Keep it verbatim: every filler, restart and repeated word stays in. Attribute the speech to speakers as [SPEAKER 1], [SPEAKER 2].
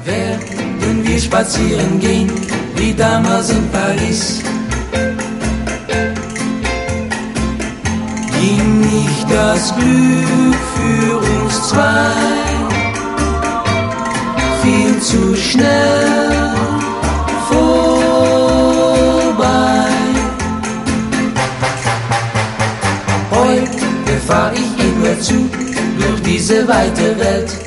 [SPEAKER 1] Werden wir spazieren gehen, wie damals in Paris. Ging nicht das Glück für uns zwei viel zu schnell vorbei? Heute fahr ich immer zu durch diese weite Welt.